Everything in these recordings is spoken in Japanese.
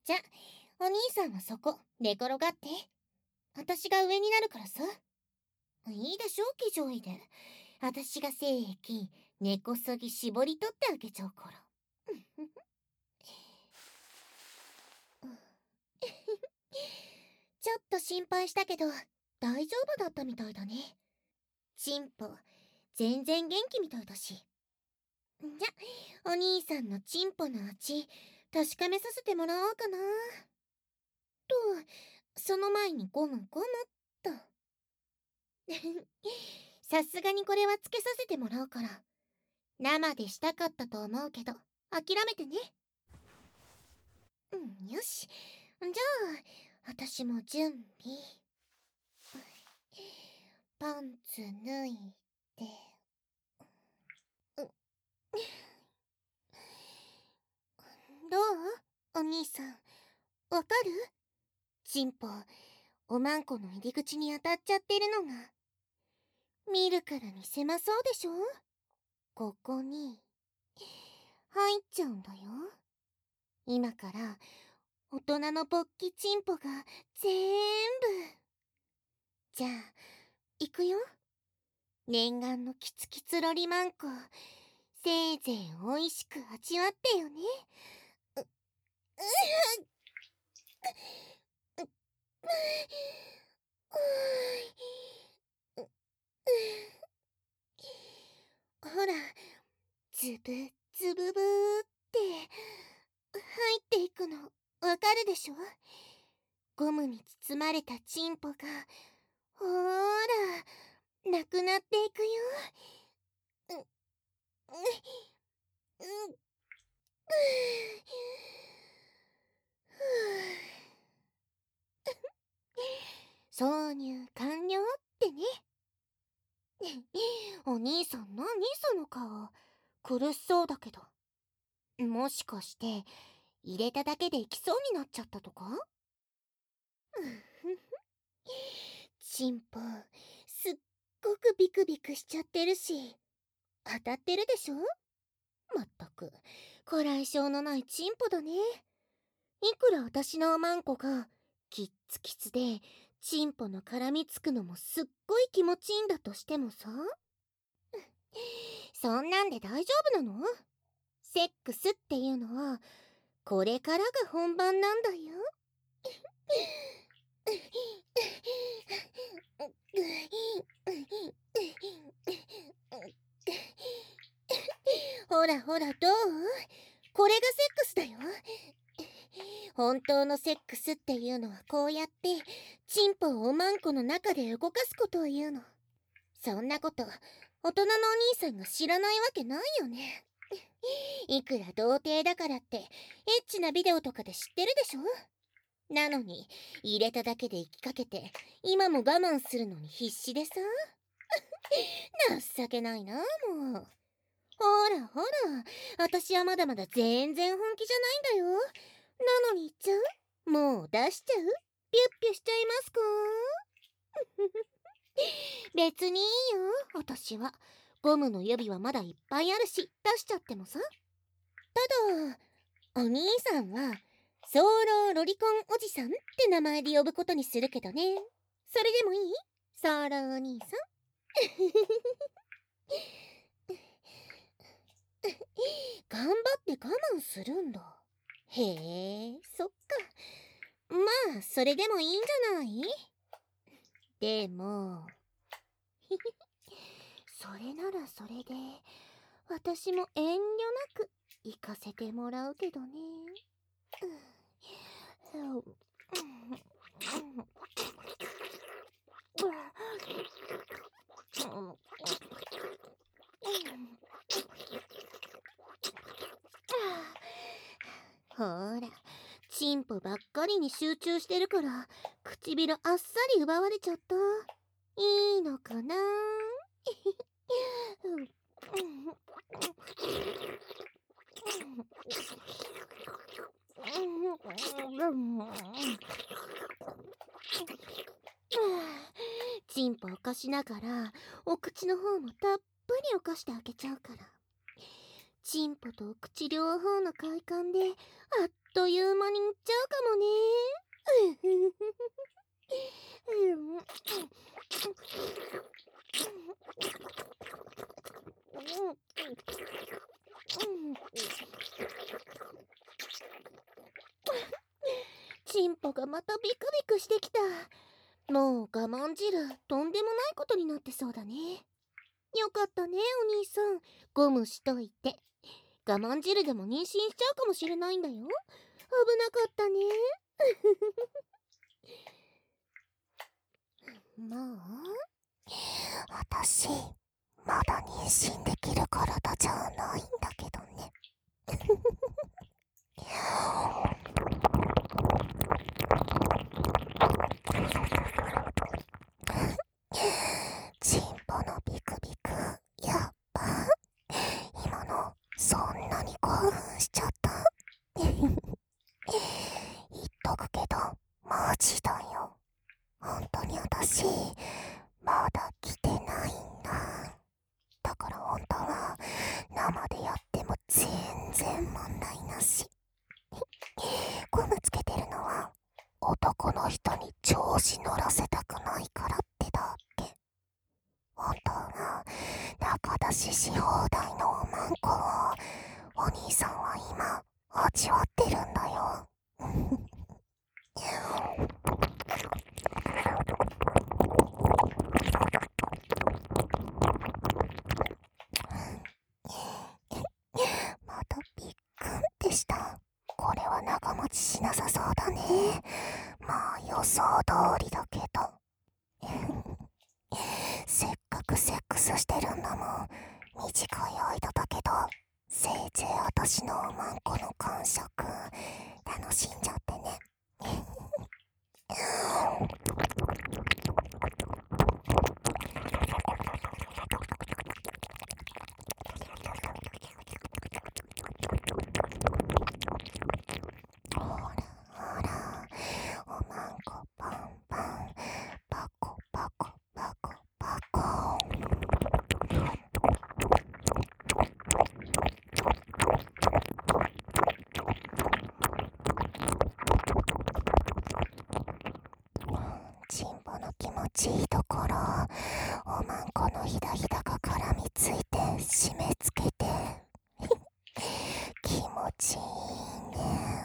じゃ、お兄さんはそこ、寝転がって。私が上になるからさ。いいでしょ、騎乗位で。私が精液、根こそぎ絞り取ってあげちゃうから。ちょっと心配したけど、大丈夫だったみたいだね。チンポ、全然元気みたいだし。じゃ、お兄さんのチンポの味、確かめさせてもらおうかな。と、その前にゴムゴムっと。さすがにこれはつけさせてもらうから。生でしたかったと思うけど、諦めてね。よし。じゃあ、私も準備。パンツ脱いで。どうお兄さん。わかる？チンポ、おまんこの入り口に当たっちゃってるのが。見るからに狭そうでしょ？ここに、入っちゃうんだよ。今から、大人の勃起チンポが全部。じゃあ、行くよ。念願のキツキツロリマンコ、せいぜい美味しく味わってよね。ほら、ズブズブブーって入っていくのわかるでしょ？ゴムに包まれたチンポがほーらなくなっていくよ。う、う、う、挿入完了ってね。お兄さん何その顔。苦しそうだけど。もしかして入れただけでいきそうになっちゃったとか？チンポすっごくビクビクしちゃってるし、当たってるでしょ？まったくこらえ性のないチンポだね。いくら私のおまんこがキッツキツでチンポの絡みつくのもすっごい気持ちいいんだとしてもさ、そんなんで大丈夫なの？セックスっていうのはこれからが本番なんだよ。ほらほら、どう？これがセックスだよ。本当のセックスっていうのはこうやってチンポをおまんこの中で動かすことを言うの。そんなこと大人のお兄さんが知らないわけないよね。いくら童貞だからってエッチなビデオとかで知ってるでしょ？なのに入れただけで行きかけて今も我慢するのに必死でさ。情けないなもう。ほらほら、私はまだまだ全然本気じゃないんだよ。なのに言っちゃう？もう出しちゃう？ピュッピュしちゃいますか？別にいいよ、私は。ゴムの予備はまだいっぱいあるし、出しちゃってもさ。ただ、お兄さんは、早漏ロリコンおじさんって名前で呼ぶことにするけどね。それでもいい？早漏お兄さん。頑張って我慢するんだ。へえ、そっか。まあ、それでもいいんじゃない？でも、それならそれで、私も遠慮なく行かせてもらうけどね。ほら、チンポばっかりに集中してるから唇あっさり奪われちゃった。いいのかな？チンポをかしながらお口の方もたっぷりおかしてあげちゃうから、チンポとお口両方の快感であっといいう間に行っちゃうかもね。チンポがまたビクビクしてきた。もう我慢汁とんでもないことになってそうだね。よかったねお兄さん、ゴムしといて。我慢汁でも妊娠しちゃうかもしれないんだよ。危なかったね。まあ私まだ妊娠できる体じゃないんだけどね。チンポのビクビク、やっぱ今のそんなに興奮しちゃった？言っとくけどマジだよ。本当に私まだ来てないんだ。だから本当は生でやっても全然問題なし。ゴムつけてるのは男の人に調子乗らせたくないからってだけ。本当は仲出しし放題のおまんこをお兄さんは今味わってるんだよ。またびっくりした。これは長持ちしなさそうだね。まあ予想通りだけど。せっかくセックスしてるんだもん。短い間だけど、せいぜい私のおまんこの感触楽しんじゃってね。ほらほら、おまんこパンパン、パコパコパコパコ。チンポの気持ちいいところ、おまんこのひだひだが絡みついて締め付けて気持ちいいね。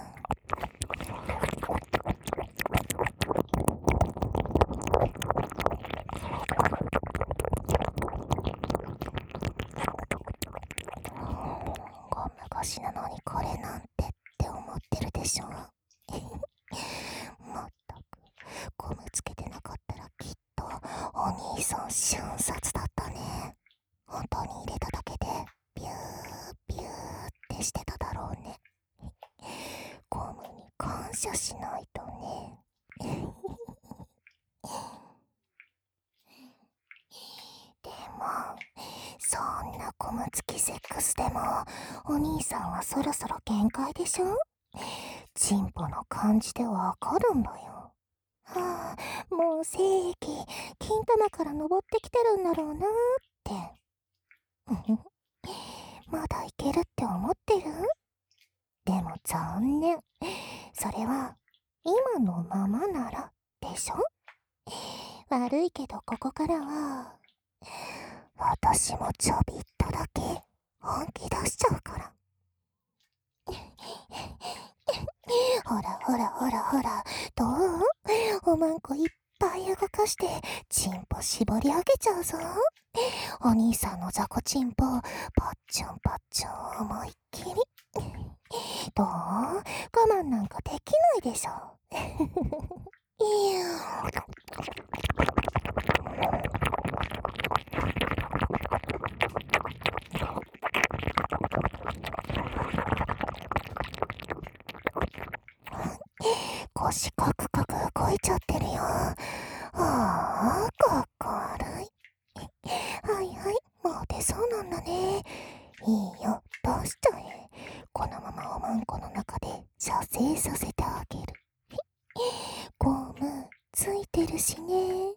ゴム越しなのにこれなんてって思ってるでしょ。まったくゴムつけてなかったらきっとお兄さん瞬殺だったね。本当に入れただけでビュービューってしてただろうね。ゴムに感謝しないとね。でもそんなゴム付きセックスでもお兄さんはそろそろ限界でしょ。チンポの感じでわかるんだよ。はあ、もう精液金玉から登ってきてるんだろうなーって。まだいけるって思ってる？でも残念。それは今のままならでしょ。悪いけどここからは私もちょびっとだけ本気出しちゃうから。ほらほらほらほら、どう？おまんこいっぱい動かしてチンポ絞り上げちゃうぞ。お兄さんの雑魚チンポパッチュンパッチュン思いっきり。どう？我慢なんかできないでしょ。いや腰カクカク動いちゃってるよ。ああ、かっこ悪い。はいはい、もう出そうなんだね。いいよ、出しちゃえ。このままおまんこの中で射精させてあげる。ゴムついてるしね。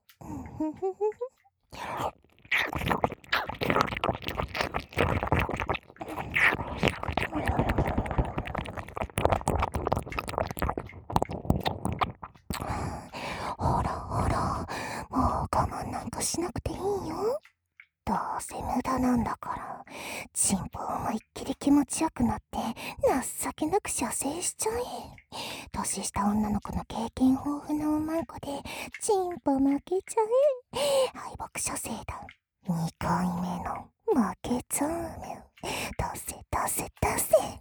しなくていいよ。どうせ無駄なんだから、チンポ思いっきり気持ちよくなって、情けなく射精しちゃえ。年下女の子の経験豊富なおまんこで、チンポ負けちゃえ。敗北射精だ。2回目の負けちゃうね。出せ出せ出せ。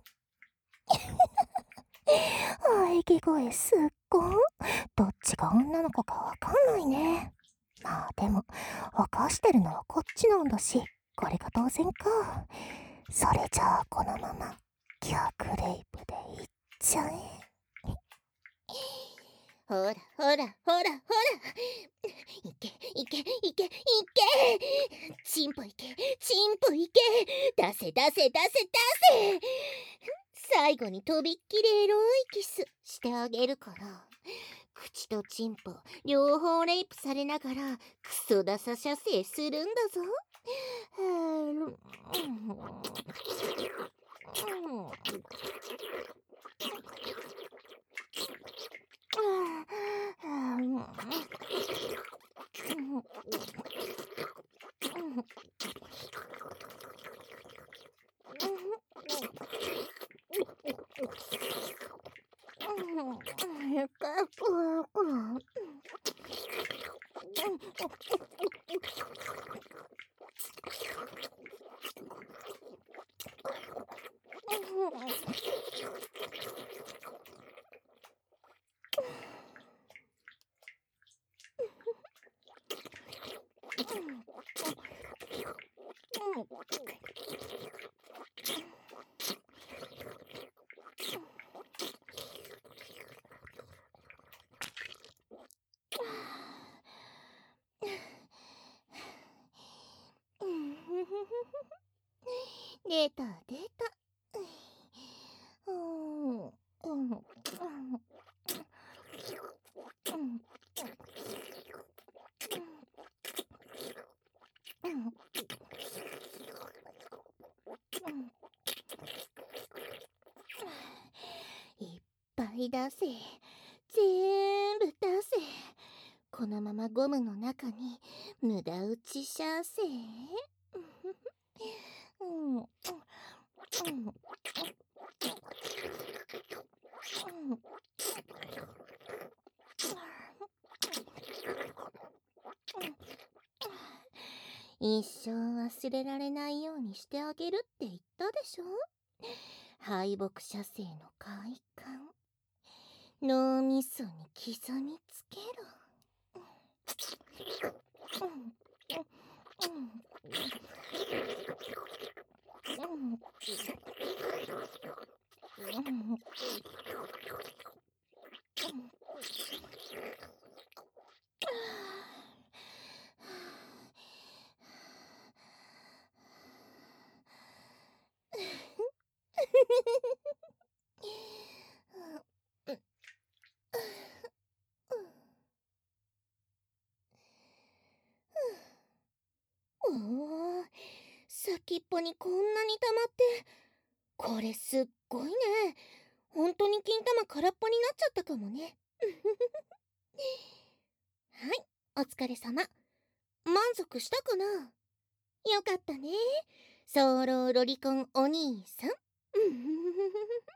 喘ぎ声すっごん。どっちが女の子かわかんないね。まあでも、犯してるのはこっちなんだし、これが当然か。それじゃあこのまま、逆レイプでいっちゃえ。ほらほらほらほら。いけいけいけいけ。チンポいけチンポいけ。出せ出せ出せ出せ。最後にとびっきりエロいキスしてあげるから。口とチンポ両方レイプされながらクソダサ射精するんだぞ。出た出た。いっぱい出せ。全部出せ。このままゴムの中に無駄打ち射精。一生忘れられないようにしてあげるって言ったでしょ。敗北射精の快感、脳みそに刻みつけろ。おお、先っぽにこんなに溜まって、これすっごいね。本当に金玉空っぽになっちゃったかもね。はい、お疲れ様。満足したかな。よかったね、早漏ロリコンお兄さん。